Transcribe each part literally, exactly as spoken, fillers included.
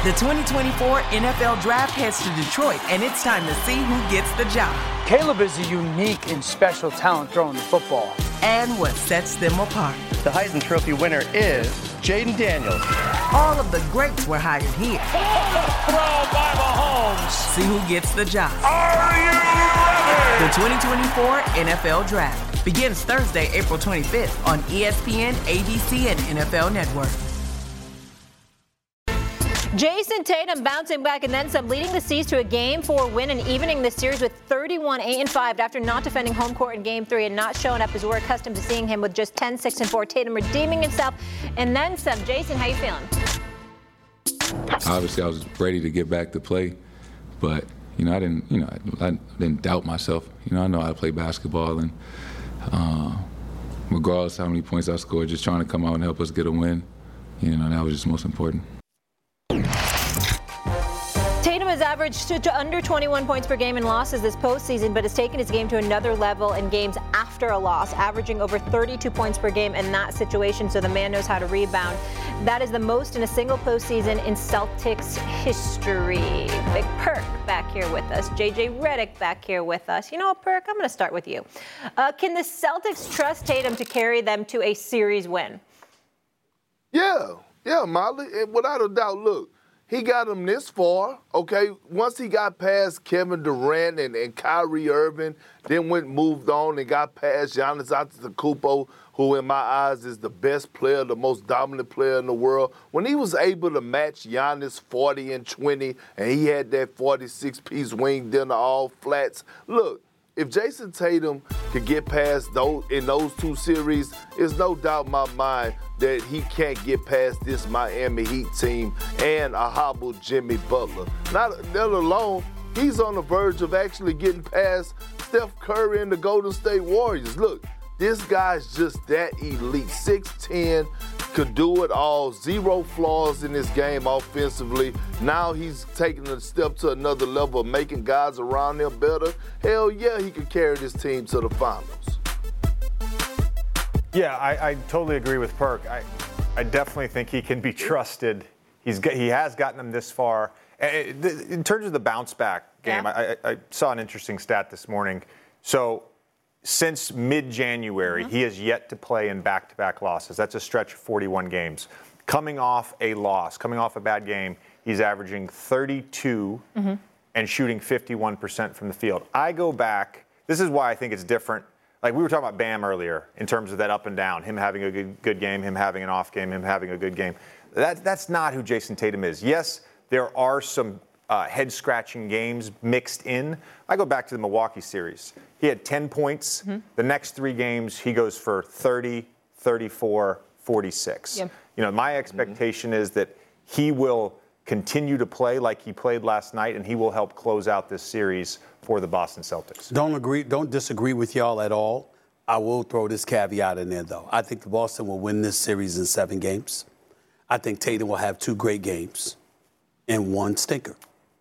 The twenty twenty-four N F L Draft heads to Detroit, and it's time to see who gets the job. Caleb is a unique and special talent throwing the football. And what sets them apart. The Heisman Trophy winner is Jaden Daniels. All of the greats were hired here. Throw by Mahomes. See who gets the job. Are you ready? The twenty twenty-four N F L Draft begins Thursday, April twenty-fifth on E S P N, A B C, and N F L Network. Jayson Tatum bouncing back and then some, leading the C's to a game four win and evening the series with thirty-one eight and five after not defending home court in game three and not showing up as we're accustomed to seeing him with just ten six and four. Tatum redeeming himself and then some. Jason, how you feeling? Obviously, I was ready to get back to play, but you know, I didn't, you know, I, I didn't doubt myself. You know, I know how to play basketball, and uh, regardless of how many points I scored, just trying to come out and help us get a win. You know, that was just most important. Tatum has averaged to, to under twenty-one points per game in losses this postseason, but has taken his game to another level in games after a loss, averaging over thirty-two points per game in that situation, so the man knows how to rebound. That is the most in a single postseason in Celtics history. Big Perk back here with us. J J Redick back here with us. You know what, Perk? I'm going to start with you. Uh, can the Celtics trust Tatum to carry them to a series win? Yeah. Yeah, Molly, without a doubt, look, he got him this far, okay? Once he got past Kevin Durant and, and Kyrie Irving, then went moved on and got past Giannis Antetokounmpo, who in my eyes is the best player, the most dominant player in the world. When he was able to match Giannis forty and twenty, and he had that forty-six piece wing dinner all flats, look, if Jayson Tatum could get past those in those two series, there's no doubt in my mind that he can't get past this Miami Heat team and a hobbled Jimmy Butler. Not let alone, he's on the verge of actually getting past Steph Curry and the Golden State Warriors. Look, this guy's just that elite. six ten, could do it all, zero flaws in this game offensively. Now he's taking a step to another level of making guys around him better. Hell yeah, he could carry this team to the finals. Yeah, I, I totally agree with Perk. I, I definitely think he can be trusted. He's he has gotten them this far. In terms of the bounce back game, yeah. I, I saw an interesting stat this morning. So since mid-January, mm-hmm. he has yet to play in back-to-back losses. That's a stretch of forty-one games. Coming off a loss, coming off a bad game, he's averaging thirty-two mm-hmm. and shooting fifty-one percent from the field. I go back. This is why I think it's different. Like we were talking about Bam earlier in terms of that up and down, him having a good, good game, him having an off game, him having a good game. That, that's not who Jayson Tatum is. Yes, there are some uh, head-scratching games mixed in. I go back to the Milwaukee series. He had ten points. Mm-hmm. The next three games, he goes for thirty, thirty-four, forty-six. Yep. You know, my expectation mm-hmm. is that he will continue to play like he played last night, and he will help close out this series for the Boston Celtics. Don't agree, don't disagree with y'all at all. I will throw this caveat in there, though. I think the Boston will win this series in seven games. I think Tatum will have two great games and one stinker.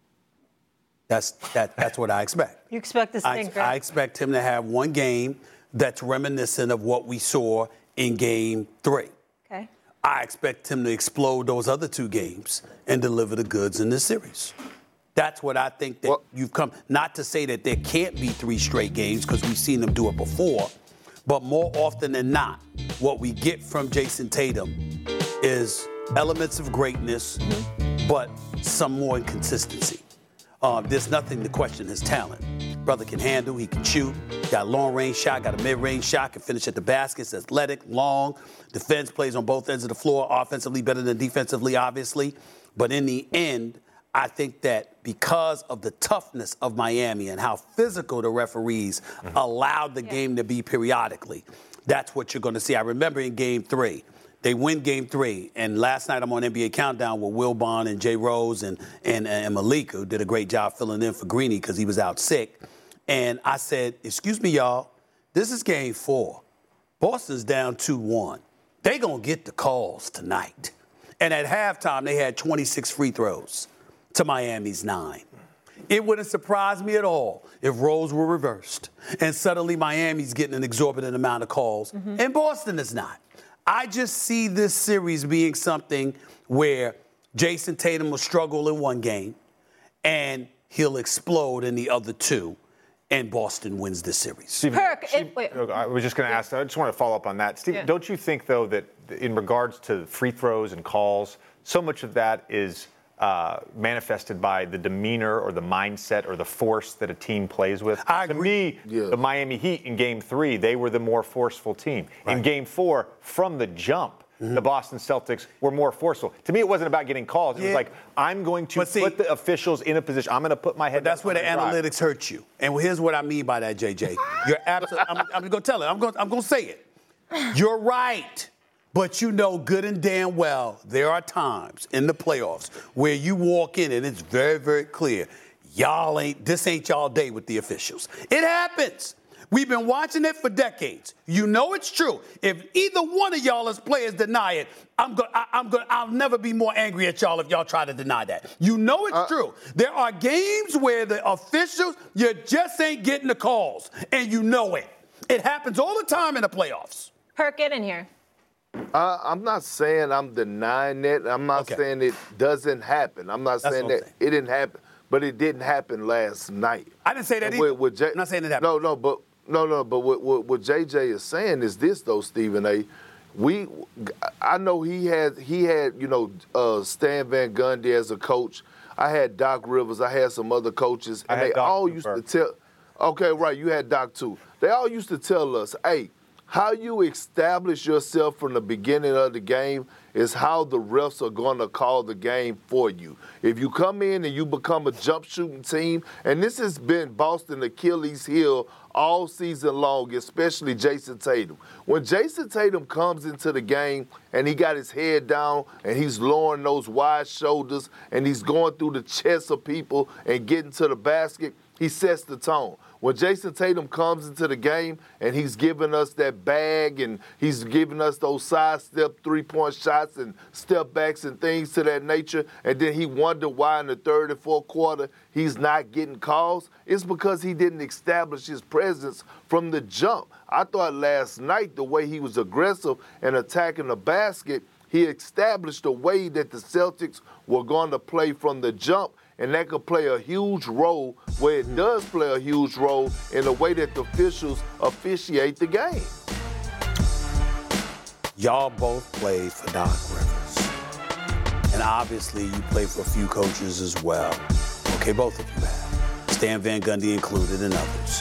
That's that. That's what I expect. You expect the stinker? I, I expect him to have one game that's reminiscent of what we saw in Game Three. Okay. I expect him to explode those other two games and deliver the goods in this series. That's what I think that well, you've come. Not to say that there can't be three straight games because we've seen them do it before, but more often than not, what we get from Jayson Tatum is elements of greatness, mm-hmm. but some more inconsistency. Uh, there's nothing to question his talent. Brother can handle, he can shoot, got a long-range shot, got a mid-range shot, can finish at the basket, is athletic, long, defense, plays on both ends of the floor, offensively better than defensively, obviously. But in the end, I think that because of the toughness of Miami and how physical the referees mm-hmm. allowed the yeah. game to be periodically, that's what you're going to see. I remember in Game Three, they win Game Three, and last night I'm on N B A Countdown with Will Bond and Jay Rose and and, and Malik, who did a great job filling in for Greeny because he was out sick. And I said, excuse me, y'all, this is Game Four. Boston's down two one. They gonna get the calls tonight. And at halftime, they had twenty-six free throws to Miami's nine. It wouldn't surprise me at all if roles were reversed and suddenly Miami's getting an exorbitant amount of calls mm-hmm. and Boston is not. I just see this series being something where Jason Tatum will struggle in one game, and he'll explode in the other two, and Boston wins the series. Stephen, Perk, she, it, wait. I was just going to ask, I just want to follow up on that. Steve, Yeah. don't you think, though, that in regards to free throws and calls, so much of that is uh, manifested by the demeanor or the mindset or the force that a team plays with? I to agree. me, Yeah. the Miami Heat in Game three, they were the more forceful team. Right. In Game four, from the jump, mm-hmm. the Boston Celtics were more forceful. To me, it wasn't about getting calls. It Yeah. was like, I'm going to But see- put the officials in a position. I'm going to put my head That's down where the on drive. analytics hurt you. And here's what I mean by that, J J. You're absolutely. I'm, I'm going to tell it. I'm going. I'm going to say it. You're right. But you know good and damn well there are times in the playoffs where you walk in and it's very, very clear. Y'all ain't. This ain't y'all day with the officials. It happens. We've been watching it for decades. You know it's true. If either one of y'all as players deny it, I'm going. I'm going. I'll never be more angry at y'all if y'all try to deny that. You know it's Uh, true. There are games where the officials, you just ain't getting the calls, and you know it. It happens all the time in the playoffs. Perk, get in here. Uh, I'm not saying I'm denying that. I'm not Okay. saying it doesn't happen. I'm not That's saying what I'm that saying. it didn't happen, but it didn't happen last night. I didn't say that And either. with- with J- I'm not saying it happened. No, no, but no, no, but what, what, what J J is saying is this though, Stephen A. We, I know he had he had you know uh, Stan Van Gundy as a coach. I had Doc Rivers. I had some other coaches, I and had they Doc all too, used Bert. to tell. Okay, right. You had Doc too. They all used to tell us, hey, how you establish yourself from the beginning of the game is how the refs are going to call the game for you. If you come in and you become a jump shooting team, and this has been Boston Achilles heel all season long, especially Jason Tatum. When Jason Tatum comes into the game and he got his head down and he's lowering those wide shoulders and he's going through the chests of people and getting to the basket, he sets the tone. When Jason Tatum comes into the game and he's giving us that bag and he's giving us those sidestep three-point shots and step backs and things to that nature, and then he wonder why in the third and fourth quarter he's not getting calls, it's because he didn't establish his presence from the jump. I thought last night the way he was aggressive and attacking the basket, he established a way that the Celtics were going to play from the jump, and that could play a huge role where it does play a huge role in the way that the officials officiate the game. Y'all both played for Doc Rivers. And obviously you played for a few coaches as well. Okay, both of you have. Stan Van Gundy included and others.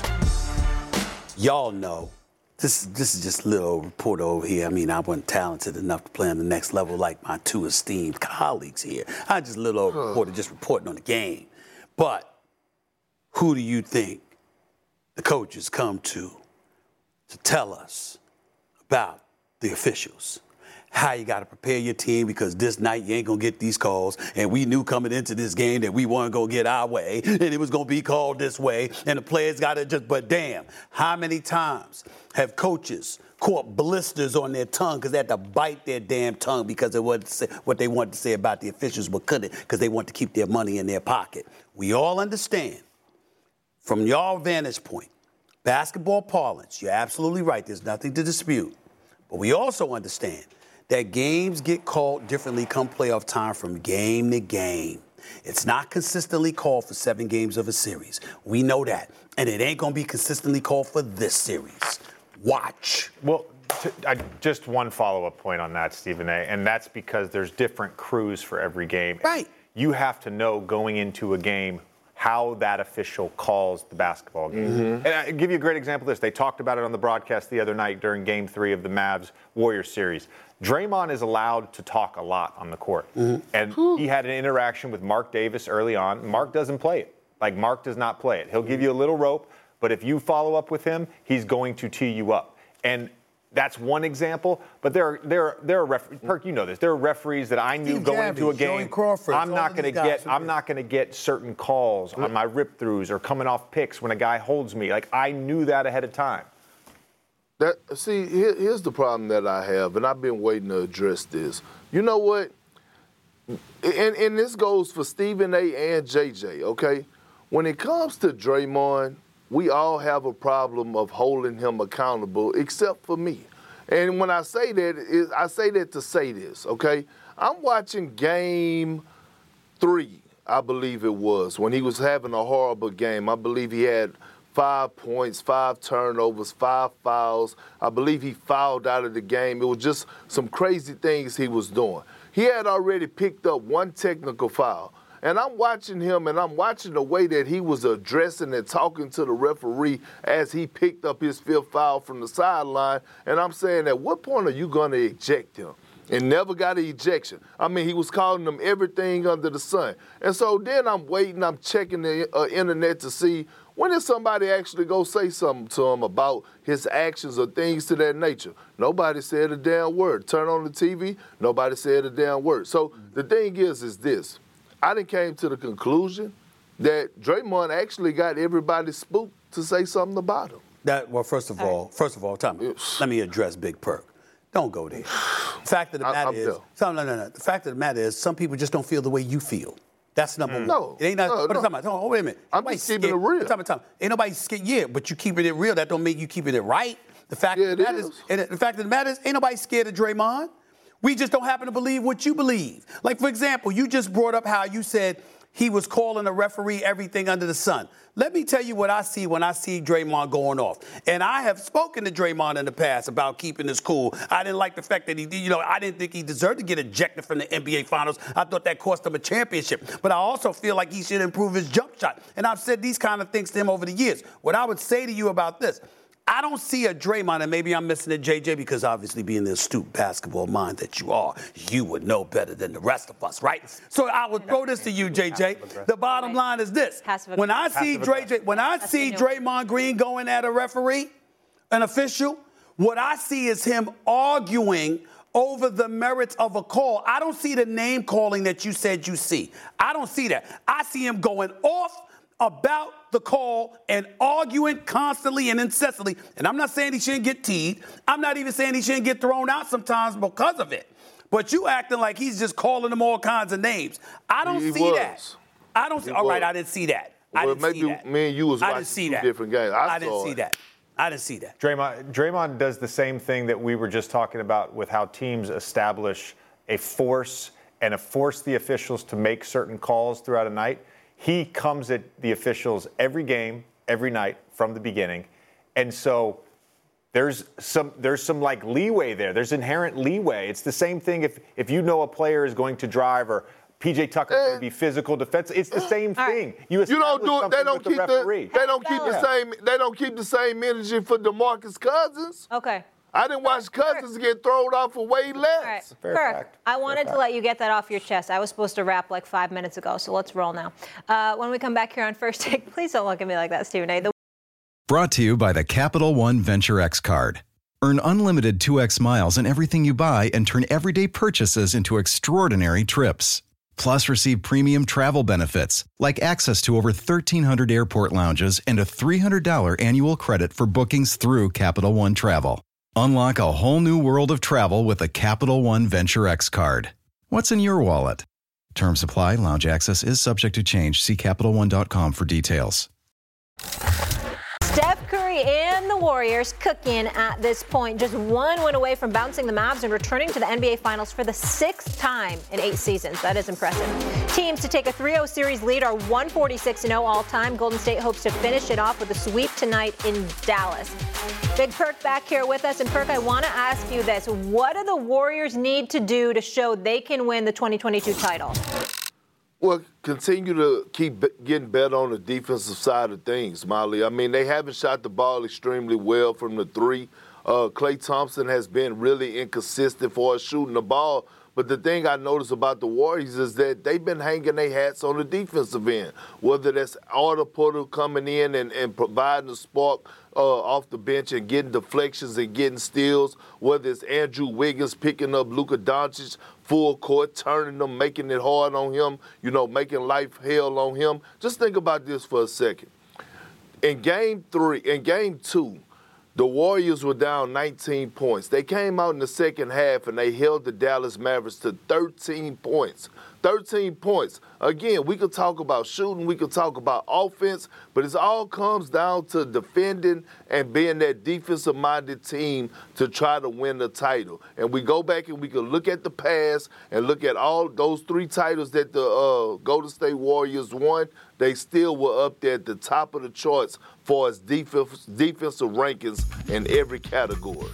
Y'all know, this, this is just a little report over here. I mean, I wasn't talented enough to play on the next level like my two esteemed colleagues here. I just a little old reporter just reporting on the game. But who do you think the coaches come to to tell us about the officials? How you got to prepare your team because this night you ain't going to get these calls. And we knew coming into this game that we weren't going to get our way and it was going to be called this way. And the players got to just, but damn, how many times have coaches caught blisters on their tongue because they had to bite their damn tongue because of what, what they wanted to say about the officials but couldn't because they want to keep their money in their pocket. We all understand from your vantage point, basketball parlance, you're absolutely right. There's nothing to dispute. But we also understand that games get called differently come playoff time from game to game. It's not consistently called for seven games of a series. We know that. And it ain't going to be consistently called for this series. Watch. Well, t- I, just one follow-up point on that, Stephen A., and that's because there's different crews for every game. Right. You have to know going into a game how that official calls the basketball game. Mm-hmm. And I'll give you a great example of this. They talked about it on the broadcast the other night during Game three of the Mavs-Warriors series. Draymond is allowed to talk a lot on the court. Mm-hmm. And Whew. he had an interaction with Mark Davis early on. Mark doesn't play it. Like, Mark does not play it. He'll give you a little rope, but if you follow up with him, he's going to tee you up. And that's one example, but there are there are, there are ref- Perk, you know this. There are referees that I knew Steve going Javie, into a Joey game. Crawford, I'm all not of going to these guys get are I'm good. not going to get certain calls on my rip throughs or coming off picks when a guy holds me. Like, I knew that ahead of time. That see, here, here's the problem that I have, and I've been waiting to address this. You know what? And, and this goes for Stephen A. and J J, okay? When it comes to Draymond, we all have a problem of holding him accountable, except for me. And when I say that, it, I say that to say this, okay? I'm watching game three, I believe it was, when he was having a horrible game. I believe he had five points, five turnovers, five fouls. I believe he fouled out of the game. It was just some crazy things he was doing. He had already picked up one technical foul. And I'm watching him, and I'm watching the way that he was addressing and talking to the referee as he picked up his fifth foul from the sideline. And I'm saying, at what point are you going to eject him? And never got an ejection. I mean, he was calling them everything under the sun. And so then I'm waiting, I'm checking the uh, internet to see when did somebody actually go say something to him about his actions or things to that nature. Nobody said a damn word. Turn on the T V, nobody said a damn word. So the thing is, is this. I done came to the conclusion that Draymond actually got everybody spooked to say something about him. That, well, first of all, first of all, Tom, let me address Big Perk. Don't go there. The fact of the matter is, no, no, no, no. The fact of the matter is, some people just don't feel the way you feel. That's number mm. one. No, it ain't not. No, what no. I'm talking about? Oh, wait a minute. I'm just keeping it real. Time, time. Ain't nobody scared. Yeah, but you keeping it real. That don't mean you keeping it right. The fact yeah, of the matter is, is. and the fact of the matter is, ain't nobody scared of Draymond. We just don't happen to believe what you believe. Like, for example, you just brought up how you said he was calling the referee everything under the sun. Let me tell you what I see when I see Draymond going off. And I have spoken to Draymond in the past about keeping his cool. I didn't like the fact that he, you know, I didn't think he deserved to get ejected from the N B A Finals. I thought that cost him a championship. But I also feel like he should improve his jump shot. And I've said these kind of things to him over the years. What I would say to you about this, I don't see a Draymond, and maybe I'm missing it, J J, because obviously being the astute basketball mind that you are, you would know better than the rest of us, right? So I would throw this to you, J J. The bottom line is this. When I see J J, when I see Draymond Green going at a referee, an official, what I see is him arguing over the merits of a call. I don't see the name calling that you said you see. I don't see that. I see him going off about the call and arguing constantly and incessantly. And I'm not saying he shouldn't get teed. I'm not even saying he shouldn't get thrown out sometimes because of it. But you acting like he's just calling them all kinds of names. I don't he see was. that. I don't see. He all was. right, I didn't see that. I well, didn't maybe see that. me and you was I watching didn't see two that. different games. I, I didn't see it. that. I didn't see that. Draymond, Draymond does the same thing that we were just talking about with how teams establish a force and force the officials to make certain calls throughout a night. He comes at the officials every game, every night from the beginning. And so there's some there's some like leeway there. There's inherent leeway. It's the same thing if if you know a player is going to drive or P J Tucker is going to be physical defense. It's the same thing. You, you don't do it. They don't keep the, the they don't keep the same they don't keep the same energy for DeMarcus Cousins. Okay. I didn't watch Cousins get thrown off for way less. All right. Fair Kirk, fact. I wanted Fair to fact. let you get that off your chest. I was supposed to wrap like five minutes ago, so let's roll now. Uh, when we come back here on First Take, please don't look at me like that, Stephen A. The- Brought to you by the Capital One Venture X card. Earn unlimited two X miles in everything you buy and turn everyday purchases into extraordinary trips. Plus, receive premium travel benefits like access to over thirteen hundred airport lounges and a three hundred dollars annual credit for bookings through Capital One Travel. Unlock a whole new world of travel with a Capital One Venture X card. What's in your wallet? Terms apply. Lounge access is subject to change. See Capital One dot com for details. Steph Curry and the Warriors cooking at this point. Just one win away from bouncing the Mavs and returning to the N B A Finals for the sixth time in eight seasons. That is impressive. Teams to take a three oh series lead are one forty-six and oh all-time. Golden State hopes to finish it off with a sweep tonight in Dallas. Big Perk back here with us. And Perk, I want to ask you this. What do the Warriors need to do to show they can win the twenty twenty-two title? Well, continue to keep be- getting better on the defensive side of things, Molly. I mean, they haven't shot the ball extremely well from the three. Uh, Klay Thompson has been really inconsistent for shooting the ball. But the thing I notice about the Warriors is that they've been hanging their hats on the defensive end, whether that's Otto Porter coming in and, and providing the spark uh, off the bench and getting deflections and getting steals, whether it's Andrew Wiggins picking up Luka Doncic full court, turning them, making it hard on him, you know, making life hell on him. Just think about this for a second. In game three, in game two, the Warriors were down nineteen points. They came out in the second half and they held the Dallas Mavericks to thirteen points. thirteen points. Again, we could talk about shooting, we could talk about offense, but it all comes down to defending and being that defensive-minded team to try to win the title. And we go back and we can look at the past and look at all those three titles that the uh, Golden State Warriors won. They still were up there at the top of the charts for its defense, defensive rankings in every category.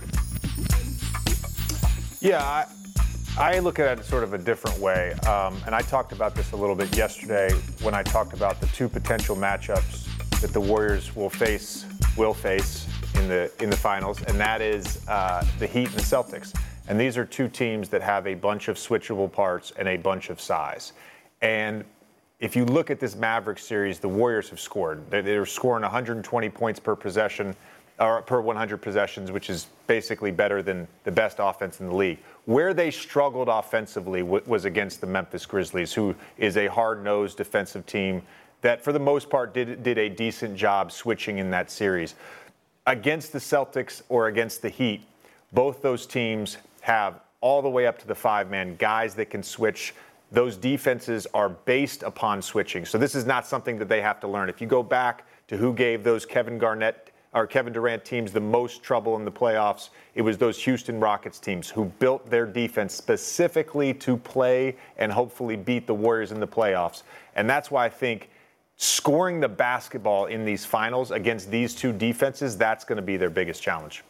Yeah, I, I look at it sort of a different way. Um, and I talked about this a little bit yesterday when I talked about the two potential matchups that the Warriors will face, will face in the in the finals, and that is uh, the Heat and the Celtics. And these are two teams that have a bunch of switchable parts and a bunch of size. And if you look at this Mavericks series, the Warriors have scored. They're scoring one hundred twenty points per possession, or per one hundred possessions, which is basically better than the best offense in the league. Where they struggled offensively w- was against the Memphis Grizzlies, who is a hard-nosed defensive team that, for the most part, did, did a decent job switching in that series. Against the Celtics or against the Heat, both those teams have all the way up to the five-man guys that can switch. Those defenses are based upon switching. So this is not something that they have to learn. If you go back to who gave those Kevin Garnett or Kevin Durant teams the most trouble in the playoffs, it was those Houston Rockets teams who built their defense specifically to play and hopefully beat the Warriors in the playoffs. And that's why I think scoring the basketball in these finals against these two defenses, that's going to be their biggest challenge.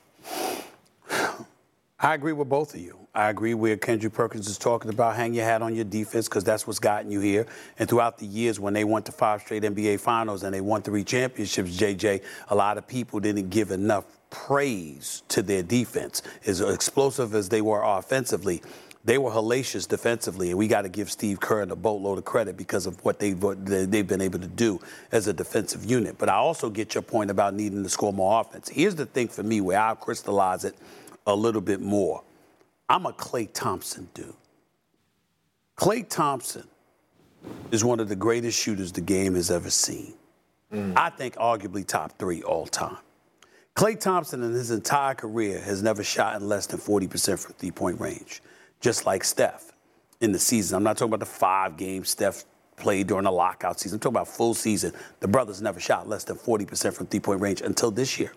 I agree with both of you. I agree where Kendrick Perkins is talking about hang your hat on your defense because that's what's gotten you here. And throughout the years when they went to five straight N B A finals and they won three championships, J J, a lot of people didn't give enough praise to their defense. As explosive as they were offensively, they were hellacious defensively, and we got to give Steve Kerr a boatload of credit because of what they've, what they've been able to do as a defensive unit. But I also get your point about needing to score more offense. Here's the thing for me where I'll crystallize it a little bit more. I'm a Klay Thompson dude. Klay Thompson is one of the greatest shooters the game has ever seen. Mm. I think arguably top three all time. Klay Thompson in his entire career has never shot in less than forty percent from three-point range, just like Steph in the season. I'm not talking about the five games Steph played during the lockout season. I'm talking about full season. The brothers never shot less than forty percent from three-point range until this year.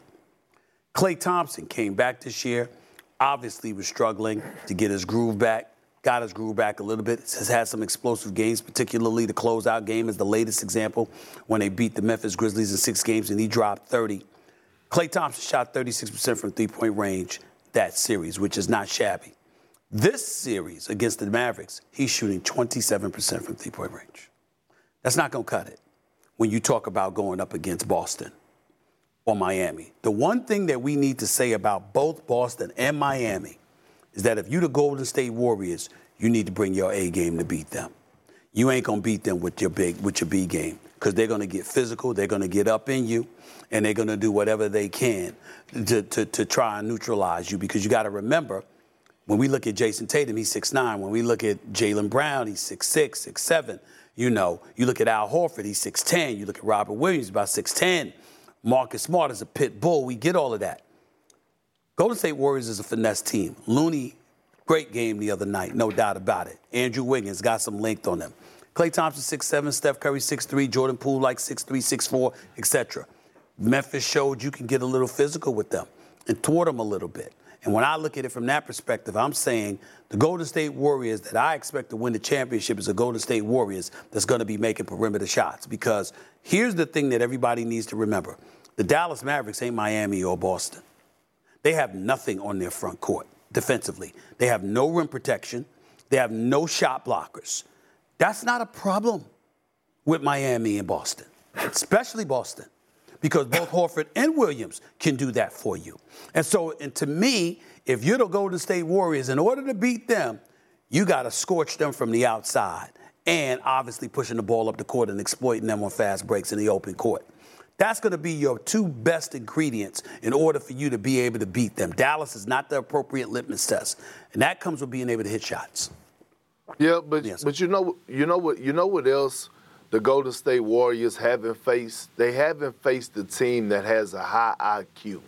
Klay Thompson came back this year, obviously was struggling to get his groove back, got his groove back a little bit, has had some explosive games, particularly the closeout game is the latest example when they beat the Memphis Grizzlies in six games and he dropped thirty. Klay Thompson shot thirty-six percent from three-point range that series, which is not shabby. This series against the Mavericks, he's shooting twenty-seven percent from three-point range. That's not going to cut it when you talk about going up against Boston or Miami. The one thing that we need to say about both Boston and Miami is that if you the Golden State Warriors, you need to bring your A game to beat them. You ain't going to beat them with your big with your B game because they're going to get physical, they're going to get up in you, and they're going to do whatever they can to, to, to try and neutralize you because you got to remember, when we look at Jason Tatum, he's six nine. When we look at Jaylen Brown, he's six six, six seven. You know, you look at Al Horford, he's six ten. You look at Robert Williams, about six ten. Marcus Smart is a pit bull. We get all of that. Golden State Warriors is a finesse team. Looney, great game the other night, no doubt about it. Andrew Wiggins got some length on them. Klay Thompson, six seven, Steph Curry, six three, Jordan Poole, like six three, six four, et cetera. Memphis showed you can get a little physical with them and toward them a little bit. And when I look at it from that perspective, I'm saying the Golden State Warriors that I expect to win the championship is a Golden State Warriors that's going to be making perimeter shots. Because here's the thing that everybody needs to remember. The Dallas Mavericks ain't Miami or Boston. They have nothing on their front court defensively. They have no rim protection. They have no shot blockers. That's not a problem with Miami and Boston, especially Boston, because both Horford and Williams can do that for you. And so, and to me, if you're the Golden State Warriors, in order to beat them, you got to scorch them from the outside and obviously pushing the ball up the court and exploiting them on fast breaks in the open court. That's going to be your two best ingredients in order for you to be able to beat them. Dallas is not the appropriate litmus test, and that comes with being able to hit shots. Yeah, but yes. but you know you know what you know what else the Golden State Warriors haven't faced? They haven't faced a team that has a high I Q.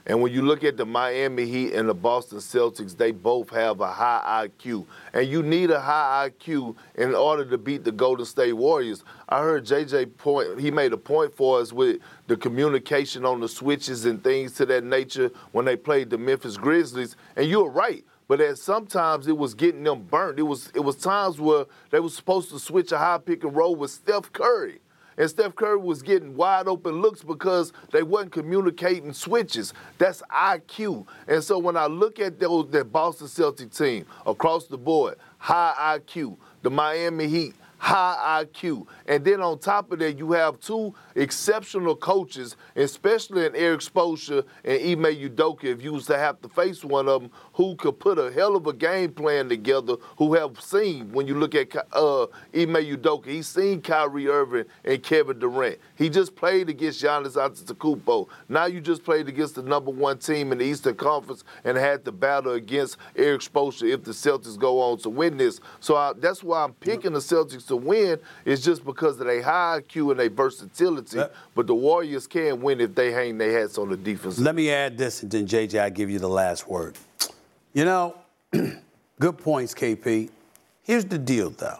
And when you look at the Miami Heat and the Boston Celtics, they both have a high I Q. And you need a high I Q in order to beat the Golden State Warriors. I heard J J point, he made a point for us with the communication on the switches and things to that nature when they played the Memphis Grizzlies. And you're right. But at sometimes it was getting them burnt. It was it was times where they were supposed to switch a high pick and roll with Steph Curry. And Steph Curry was getting wide open looks because they wasn't communicating switches. That's I Q. And so when I look at those that Boston Celtics team across the board, high I Q, the Miami Heat, high I Q. And then on top of that, you have two exceptional coaches, especially in Eric Spoelstra and Ime Udoka, if you was to have to face one of them, who could put a hell of a game plan together, who have seen, when you look at uh, Ime Udoka, he's seen Kyrie Irving and Kevin Durant. He just played against Giannis Antetokounmpo. Now you just played against the number one team in the Eastern Conference and had to battle against Eric Spoelstra if the Celtics go on to win this. So I, that's why I'm picking the Celtics to win, is just because of their high I Q and their versatility. Let, but the Warriors can win if they hang their hats on the defense. Let me add this, and then, J J, I'll give you the last word. You know, good points, K P. Here's the deal, though.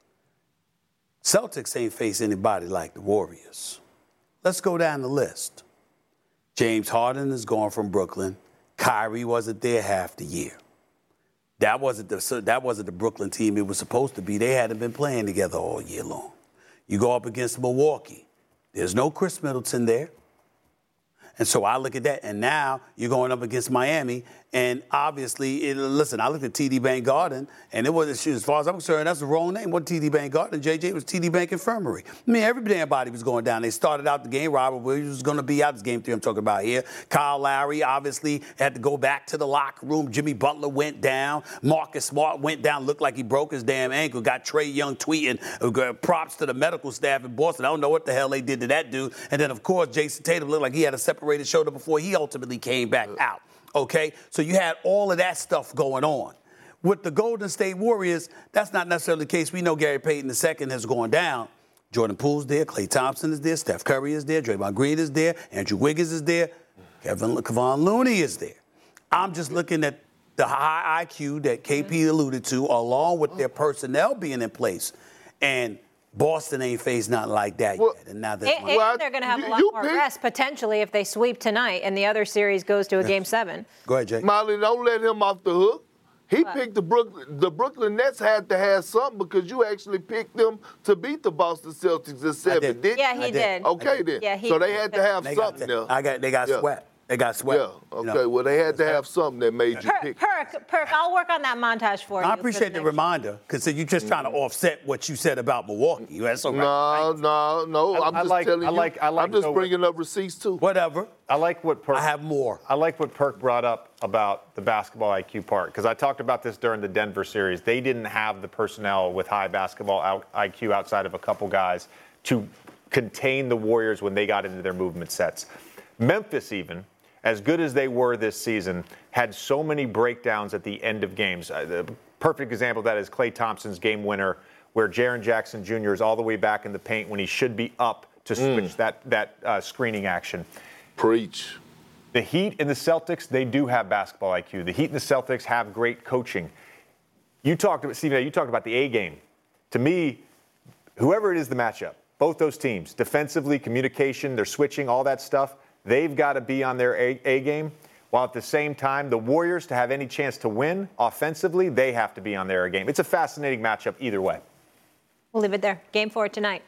Celtics ain't face anybody like the Warriors. Let's go down the list. James Harden is gone from Brooklyn. Kyrie wasn't there half the year. That wasn't the that wasn't the Brooklyn team it was supposed to be. They hadn't been playing together all year long. You go up against Milwaukee. There's no Chris Middleton there. And so I look at that, and now you're going up against Miami, and obviously, it, listen, I looked at T D Bank Garden, and it was, as far as I'm concerned, that's the wrong name. It wasn't T D Bank Garden, J J, it was T D Bank Infirmary. I mean, every damn body was going down. They started out the game. Robert Williams was going to be out. This game three I'm talking about here. Kyle Lowry, obviously, had to go back to the locker room. Jimmy Butler went down. Marcus Smart went down, looked like he broke his damn ankle. Got Trae Young tweeting, uh, props to the medical staff in Boston. I don't know what the hell they did to that dude. And then, of course, Jason Tatum looked like he had a separated shoulder before he ultimately came back out. Okay, so you had all of that stuff going on. With the Golden State Warriors, that's not necessarily the case. We know Gary Payton the second has gone down. Jordan Poole's there, Klay Thompson is there, Steph Curry is there, Draymond Green is there, Andrew Wiggins is there, Kevin Kevon Looney is there. I'm just looking at the high I Q that K P alluded to, along with their personnel being in place. And Boston ain't faced nothing like that well, yet. And now they're, and, and they're going to have you, a lot more pick. rest, potentially, if they sweep tonight and the other series goes to a game seven. Go ahead, Jay. Molly, don't let him off the hook. He what? picked the Brooklyn. The Brooklyn Nets had to have something because you actually picked them to beat the Boston Celtics in seven, did. didn't Yeah, he I did. Okay, then. Yeah, he so they had to have they something got, there. I got, they got yeah. swept. They got swept. Yeah, okay. You know? Well, they had to have something that made you Perk, pick. Perk, Perk, I'll work on that montage for I you. I appreciate the, the reminder, because you're just trying to offset what you said about Milwaukee. That's all right. No, no, no. I'm I just like, telling I like, you. I like I'm just bringing what, up receipts, too. Whatever. I like what Perk... I have more. I like what Perk brought up about the basketball I Q part, because I talked about this during the Denver series. They didn't have the personnel with high basketball I Q outside of a couple guys to contain the Warriors when they got into their movement sets. Memphis, even, as good as they were this season, had so many breakdowns at the end of games. Uh, the perfect example of that is Klay Thompson's game winner, where Jaren Jackson Junior is all the way back in the paint when he should be up to switch mm. that, that uh, screening action. Preach. The Heat and the Celtics, they do have basketball I Q. The Heat and the Celtics have great coaching. You talked about, Stephen, you talked about the A game. To me, whoever it is the matchup, both those teams, defensively, communication, they're switching, all that stuff, they've got to be on their A, A game, while at the same time, the Warriors, to have any chance to win offensively, they have to be on their A game. It's a fascinating matchup either way. We'll leave it there. Game four tonight.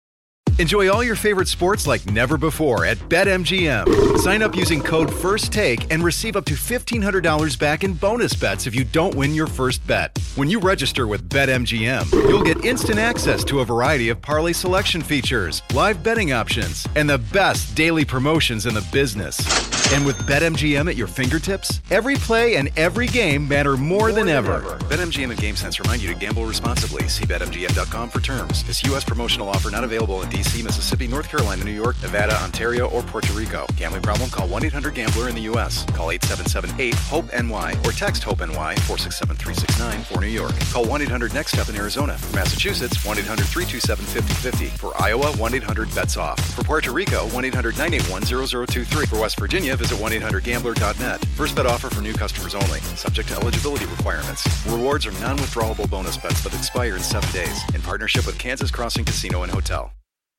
Enjoy all your favorite sports like never before at BetMGM. Sign up using code FIRSTTAKE and receive up to fifteen hundred dollars back in bonus bets if you don't win your first bet. When you register with BetMGM, you'll get instant access to a variety of parlay selection features, live betting options, and the best daily promotions in the business. And with BetMGM at your fingertips, every play and every game matter more, more than, than ever. ever. BetMGM and GameSense remind you to gamble responsibly. See Bet M G M dot com for terms. This U S promotional offer not available in D C, Mississippi, North Carolina, New York, Nevada, Ontario, or Puerto Rico. Gambling problem? Call one eight hundred gambler in the U S. Call eight seven seven eight hope N Y or text HOPE-NY four six seven three six nine for New York. Call one eight hundred next step in Arizona. For Massachusetts, one eight hundred three two seven five zero five zero. For Iowa, one eight hundred bets off. For Puerto Rico, one eight hundred nine eight one zero zero two three. For West Virginia, visit one eight hundred gambler dot net. First bet offer for new customers only, subject to eligibility requirements. Rewards are non-withdrawable bonus bets that expire in seven days in partnership with Kansas Crossing Casino and Hotel.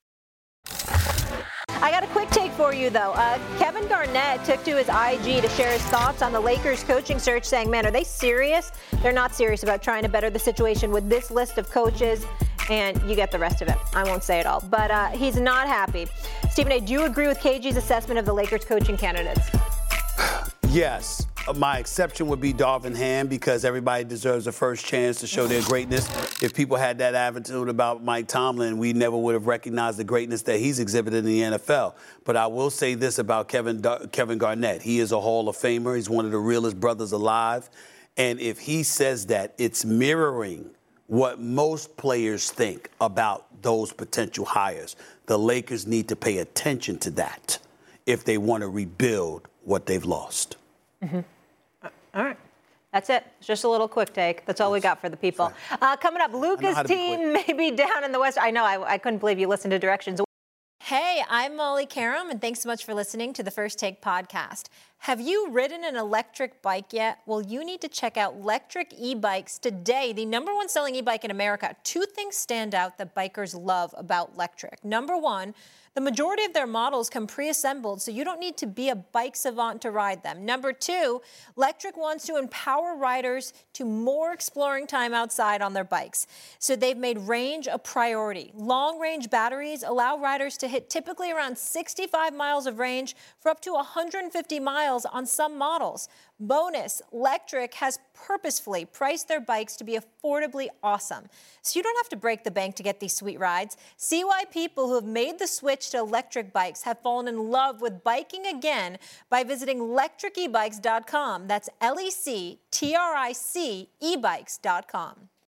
I got a quick take for you, though. Uh, Kevin Garnett took to his I G to share his thoughts on the Lakers coaching search, saying, man, are they serious? They're not serious about trying to better the situation with this list of coaches. And you get the rest of it. I won't say it all. But uh, he's not happy. Stephen A., do you agree with K G's assessment of the Lakers coaching candidates? Yes. My exception would be Darvin Ham because everybody deserves a first chance to show their greatness. If people had that attitude about Mike Tomlin, we never would have recognized the greatness that he's exhibited in the N F L. But I will say this about Kevin Kevin Garnett. He is a Hall of Famer. He's one of the realest brothers alive. And if he says that, it's mirroring what most players think about those potential hires. The Lakers need to pay attention to that if they want to rebuild what they've lost. Mm-hmm. All right. That's it. It's just a little quick take. That's all we got for the people. Uh, coming up, Luca's team may be down in the West. I know. I, I couldn't believe you listened to directions. Hey, I'm Molly Karam, and thanks so much for listening to the First Take podcast. Have you ridden an electric bike yet? Well, you need to check out Lectric E-Bikes today, the number one selling e-bike in America. Two things stand out that bikers love about Lectric. Number one, the majority of their models come pre-assembled, so you don't need to be a bike savant to ride them. Number two, Lectric wants to empower riders to more exploring time outside on their bikes. So they've made range a priority. Long-range batteries allow riders to hit typically around sixty-five miles of range for up to one hundred fifty miles on some models. Bonus, Lectric has purposefully priced their bikes to be affordably awesome. So you don't have to break the bank to get these sweet rides. See why people who have made the switch to electric bikes have fallen in love with biking again by visiting lectric e bikes dot com. That's L E C T R I C e bikes dot com.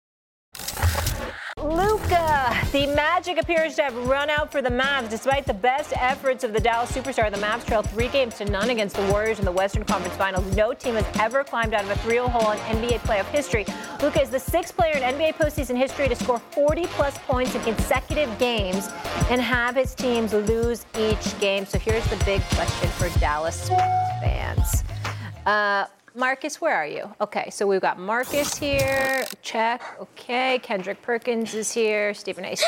Luka, the magic appears to have run out for the Mavs. Despite the best efforts of the Dallas superstar, the Mavs trailed three games to none against the Warriors in the Western Conference Finals. No team has ever climbed out of a three oh hole in N B A playoff history. Luka is the sixth player in N B A postseason history to score forty-plus points in consecutive games and have his teams lose each game. So here's the big question for Dallas fans. Uh, Marcus, where are you? Okay, so we've got Marcus here. Check. Okay, Kendrick Perkins is here. Stephen A.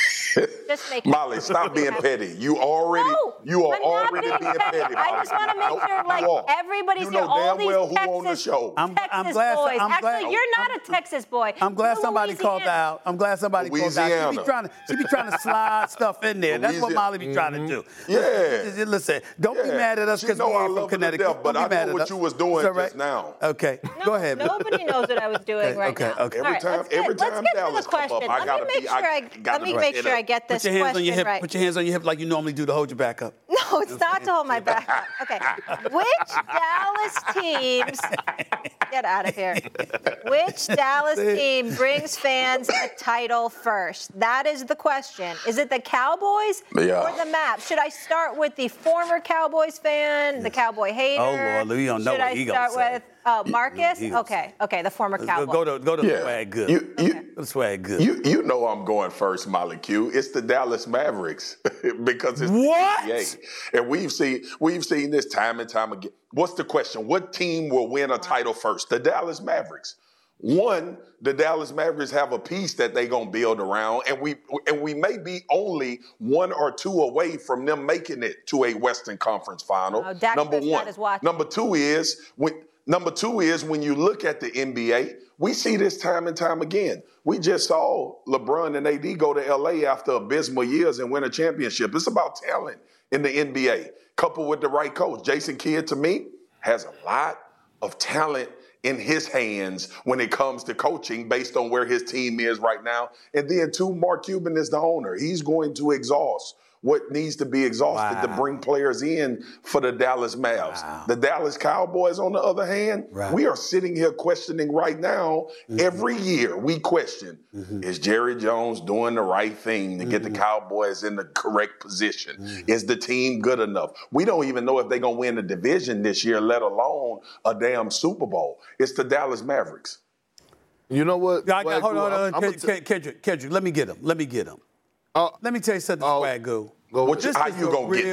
Just make Molly, stop being petty. You already, no, you are I'm already being petty. petty I just want to make sure, like, everybody's you here. know All damn these well who Texas, on the show. I'm, Texas I'm glad, boys. I'm Actually, glad, you're not I'm, a Texas boy. I'm glad You're somebody Louisiana. called out. I'm glad somebody Louisiana. called out. She be trying to, she be trying to slide stuff in there. That's what Molly be trying to do. Yeah. Listen, listen don't yeah. be mad at us because we're from Connecticut. Death, but don't be I mad know at what us. you was doing right? just now. Okay, no, go ahead. Nobody knows what I was doing okay, right okay, now. Okay. Every right, time, let's get, every time let's get Dallas to the question. come up, I let gotta me make be, sure I, I let me make sure I get this Put your hands question on your hip. right. Put your hands on your hip like you normally do to hold your back up. No, it's not to hold my back up. Okay. Which Dallas teams get out of here? Which Dallas team brings fans a title first? That is the question. Is it the Cowboys yeah. or the Mavs? Should I start with the former Cowboys fan, the Cowboy hater? Oh Lord, you don't know Should what I he start gonna with uh, Marcus? He Okay, okay, the former Cowboy. Go to go to yeah. swag good. You, you, okay. Go to swag good. You you know I'm going first, Molly Q. It's the Dallas Mavericks because it's what? the N B A. And we've seen we've seen this time and time again. What's the question? What team will win a title first? The Dallas Mavericks. One, the Dallas Mavericks have a piece that they're gonna build around, and we and we may be only one or two away from them making it to a Western Conference Final. Oh, Dak Number one. Is watching. Number two is when number two is when you look at the N B A, we see this time and time again. We just saw LeBron and A D go to L A after abysmal years and win a championship. It's about talent in the N B A, coupled with the right coach. Jason Kidd, to me, has a lot of talent in his hands when it comes to coaching based on where his team is right now. And then, two, Mark Cuban is the owner. He's going to exhaust what needs to be exhausted wow. to bring players in for the Dallas Mavs. Wow. The Dallas Cowboys, on the other hand, right. we are sitting here questioning right now, mm-hmm. every year we question, mm-hmm. is Jerry Jones doing the right thing to mm-hmm. get the Cowboys in the correct position? Mm-hmm. Is the team good enough? We don't even know if they're going to win the division this year, let alone a damn Super Bowl. It's the Dallas Mavericks. You know what? I got, hold on, hold on. Kendrick, Kendrick, Kendrick, let me get him. Let me get him. Uh, Let me tell you something, uh, Swagoo. What you, how you gonna real, get me?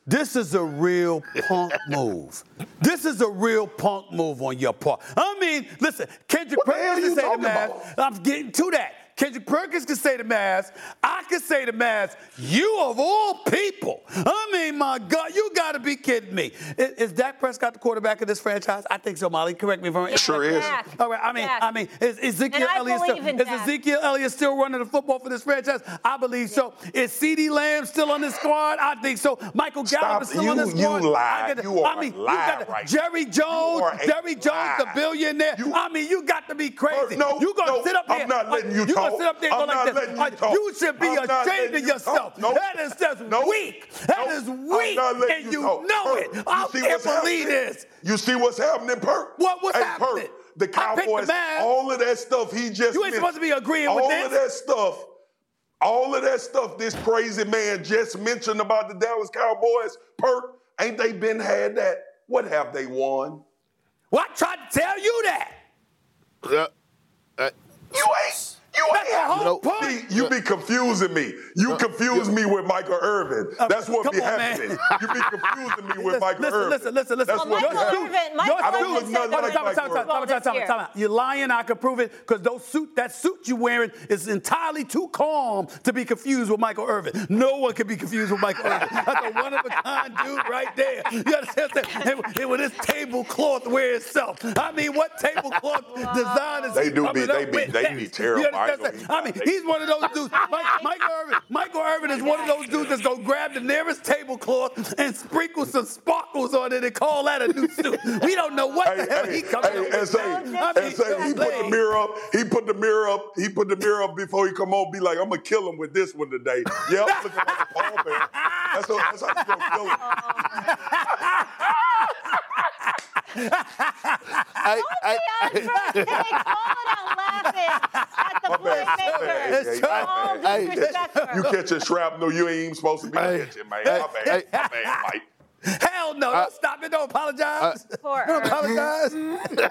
This is a real punk move. This is a real punk move on your part. I mean, listen, Kendrick Perkins can say the Mavs. I'm getting to that. Kendrick Perkins can say the Mavs. I can say the Mavs. You of all people. I mean, my God, you got to be kidding me. Is, is Dak Prescott the quarterback of this franchise? I think so, Molly. Correct me if I'm wrong. Sure is. All right. I mean, Dak. I mean, is Ezekiel Elliott still, is Ezekiel Elliott still running the football for this franchise? I believe so. Is CeeDee Lamb still on this squad? I think so. Michael Gallup is still you, on this squad. You lied. I, you are I mean, a liar you got right Jerry Jones, Jerry Jones, lie. the billionaire. You, I mean, you got to be crazy. No, you gonna no, sit up there? I'm not letting you you talk. gonna sit up there and go I'm like not this? letting you Uh, talk. You should be I'm not ashamed of letting you yourself. talk. Nope. That is just Nope. weak. That Nope. is I'm weak, not letting and you you talk. know Perk, it. you I see can't what's believe happening? this. You see what's happening, Perk? What, what's hey, happening? Perk, the I picked the Cowboys, Mavs. all of that stuff he just You ain't mentioned, supposed to be agreeing all with of this. that stuff, all of that stuff this crazy man just mentioned about the Dallas Cowboys, Perk, ain't they been had that? What have they won? Well, I tried to tell you that. Uh, uh, You ain't. You That's ain't. the whole No, point. see, you be confusing me. You confuse me with Michael Irvin. Uh, That's what come be on, happening. man. You be confusing me with Listen, Michael listen, Irvin. listen, listen, listen. That's Well, what Michael be Irvin, happening. Michael I don't Irvin look said nothing that like Time out, Michael time out, Irvin. time out, time out, time out, time out. You're lying. I can prove it because those suit, that suit you're wearing is entirely too calm to be confused with Michael Irvin. No one can be confused with Michael Irvin. That's a one of a kind dude right there. You understand? And, and with this tablecloth wear itself. I mean, what tablecloth design is They he do coming be- they up be- with? they be terrible. You I ain't understand? gonna I mean, he's one of those dudes. Mike, Michael Irvin. Michael Irvin is one of those dudes that's gonna grab the nearest tablecloth and sprinkle some sparkles on it and call that a new suit. We don't know what Hey, the hell hey, he coming hey, up and with. say, I mean, and say he put the mirror up. He put the mirror up. He put the mirror up before he come on. Be like, I'm gonna kill him with this one today. Yep, looking like a Paul Bear. That's, what, that's how you gonna kill him. I, I, At the My bad. playmaker. Hey, hey, All hey, hey, disrespectful. You catching shrapnel you ain't even supposed to be Hey, catching, man. hey, My bad. My bad, Mike. Hell no, don't stop it, don't apologize. Poor Don't Irvin. apologize.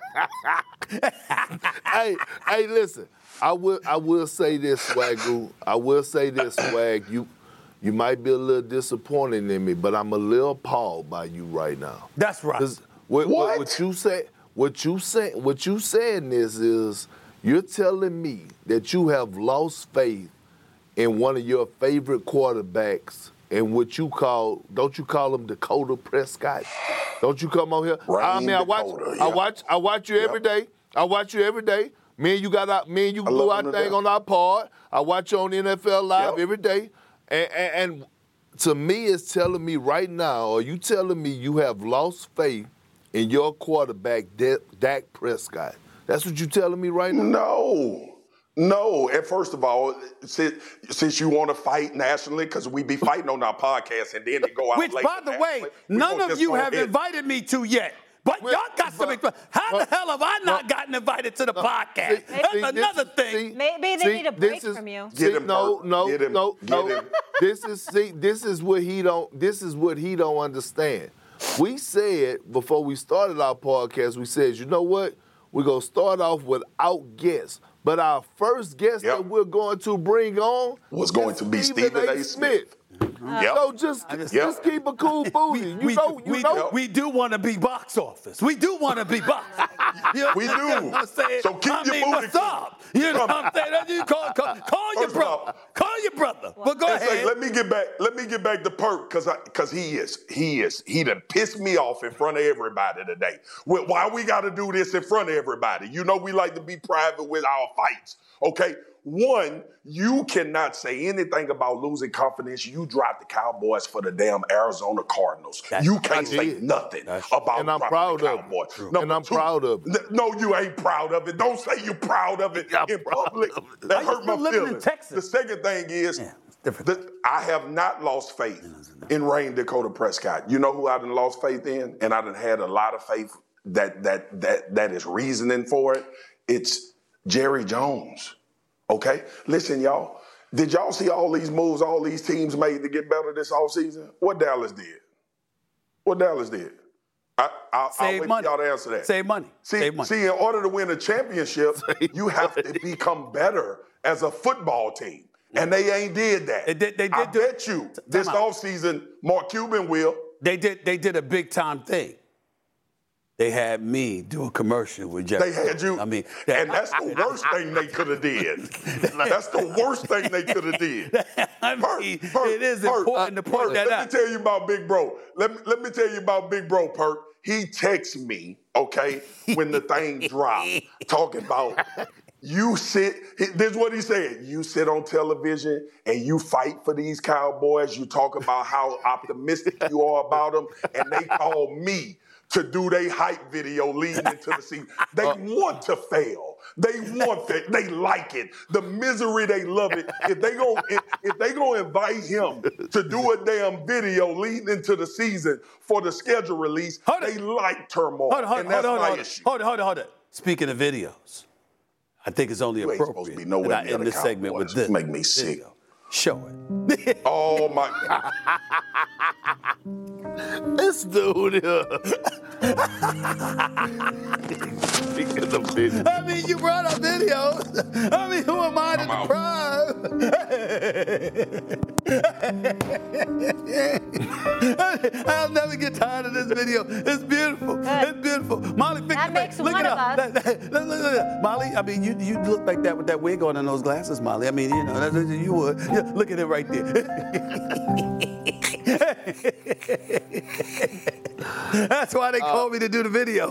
hey, hey, listen. I will, I will say this, Swagoo. I will say this, Swag. You, you might be a little disappointed in me, but I'm a little appalled by you right now. That's right. 'Cause What, what? what you say? What you say? What you saying is, is you're telling me that you have lost faith in one of your favorite quarterbacks, in what you call, don't you call him Dakota Prescott? Don't you come on here? Rain I mean, I watch, Dakota, I yeah. watch, I watch you every day. I watch you every day. Me and you got out, me and you I blew love our him to thing death. on our pod. I watch you on N F L Live Yep. every day, and, and, and to me, it's telling me right now, or you telling me you have lost faith in your quarterback, D- Dak Prescott. That's what you telling me right now? No. No. And first of all, since, since you want to fight nationally, because we be fighting on our podcast and then they go out Which, late by the way, nationally, we none gonna of just you go have ahead. invited me to yet. But Well, y'all got some. but- Exp- How but- the hell have I not but- gotten invited to the podcast? See, That's see, this another is- thing. see, Maybe they see, need a this break is- from you. See, Get him, no, Bert. no, Get him. no, Get no. him. This is see, this is what he don't. This is what he don't understand. We said before we started our podcast, we said, you know what? We're gonna start off without guests. But our first guest Yep. that we're going to bring on Was going is to be Stephen A. Smith. Yep. So just, just- just keep a cool booty. You we, know, you we, know. we do want to be box office. We do want to be box office. You know We what I'm do. saying? I'm saying? So keep I your mean, booty what's clean. up? You know what I'm saying? You call, call, call your First of all- brother. Call your brother. But go And say, ahead. let me get back. Let me get back to Perk because because he is he is he done pissed me off in front of everybody today. Well, why we got to do this in front of everybody? You know we like to be private with our fights. Okay. One, you cannot say anything about losing confidence. You dropped the Cowboys for the damn Arizona Cardinals. That's- you can't I say did. nothing That's- about And I'm dropping proud the of it. Cowboys. True. Number And I'm two, proud of it. n- No, you ain't proud of it. Don't say you're proud of it I'm in proud public. of it. That Are you hurt my still living in feelings. Texas? The second thing is, Yeah, it's different. that I have not lost faith in Rain Dakota Prescott. You know who I done lost faith in? And I done had a lot of faith that that that that is reasoning for it. It's Jerry Jones. Okay? Listen, y'all. Did y'all see all these moves all these teams made to get better this offseason? What Dallas did? What Dallas did? I, I, I'll Save wait money. for y'all to answer that. Save money. See, Save money. see, in order to win a championship, you have to become better as a football team. And they ain't did that. They did. They did. I do, bet you this offseason, Mark Cuban will. They did. They did a big time thing. They had me do a commercial with Jeff. They had you. I mean, that, and that's the worst thing they could have did. That's the worst thing they could have did. I mean, Perk, Perk, it is Perk, important uh, to point that let out. Let me tell you about Big Bro. Let me, let me tell you about Big Bro, Perk. He texts me, okay, when the thing dropped, talking about you sit, this is what he said, you sit on television and you fight for these Cowboys, you talk about how optimistic you are about them, and they call me to do their hype video leading into the season. They want to fail. They want that. They like it. The misery, they love it. If they go, if, if they gonna invite him to do a damn video leading into the season for the schedule release, hold they it. like turmoil. Hold on, hold on, and that's hold on, my hold on, issue. hold on, hold on, hold on. Speaking of videos, I think it's only you appropriate to be nowhere that I end this segment with this. Make me sick. Video. Show it. Oh my God. This dude here. I mean, you brought up videos. I mean, who am I to deprive? I'll never get tired of this video. It's beautiful. Good. It's beautiful. Molly, fix that it. makes Look one it of up. us. Look, look, look, look. Molly, I mean, you you look like that with that wig on and those glasses, Molly. I mean, you know, you would. Yeah, look at it right there. That's why they called uh, me to do the video.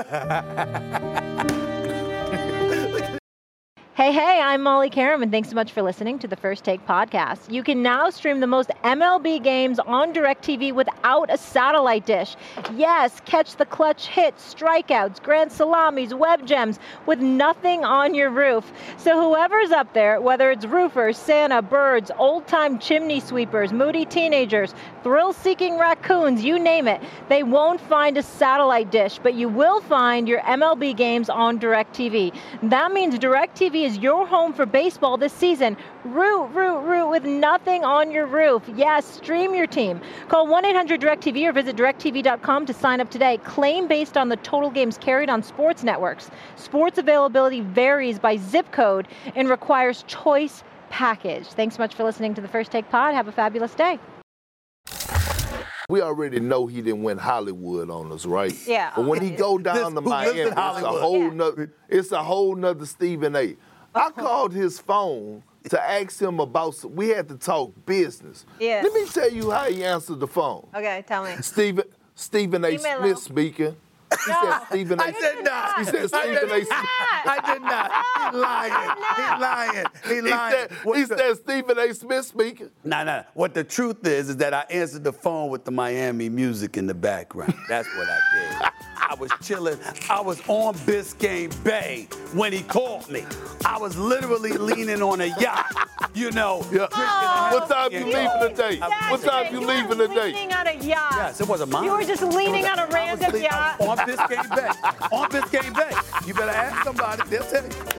Hey, hey, I'm Molly Karam, and thanks so much for listening to the First Take podcast. You can now stream the most M L B games on DirecTV without a satellite dish. Yes, catch the clutch hits, strikeouts, grand salamis, web gems with nothing on your roof. So whoever's up there, whether it's roofers, Santa, birds, old-time chimney sweepers, moody teenagers, thrill-seeking raccoons, you name it, they won't find a satellite dish, but you will find your M L B games on DirecTV. That means DirecTV is your home for baseball this season. Root, root, root with nothing on your roof. Yes, stream your team. Call one eight hundred direct T V or visit direct T V dot com to sign up today. Claim based on the total games carried on sports networks. Sports availability varies by zip code and requires choice package. Thanks so much for listening to the First Take Pod. Have a fabulous day. We already know he didn't win Hollywood on us, right? Yeah. But when he go down to Miami, it's a whole yeah. nother, it's a whole nother Stephen A. I called his phone to ask him about, we had to talk business. Yeah. Let me tell you how he answered the phone. Okay, tell me. Stephen, Stephen A. Smith low. speaking. He no. said Stephen A. I did not. He said Stephen A. Smith. I did not. He lying. He lying. He lying. He said, he said Stephen A. Smith speaking. No, no. What the truth is, is that I answered the phone with the Miami music in the background. That's what I did. I was chilling. I was on Biscayne Bay when he called me. I was literally leaning on a yacht, you know. Yeah. Oh, what time you leaving today? What time you leaving today? Leaning on a yacht. Yes, it wasn't mine. You were just leaning on a random yacht. On Biscayne Bay. On Biscayne Bay. You better ask somebody. They'll tell you.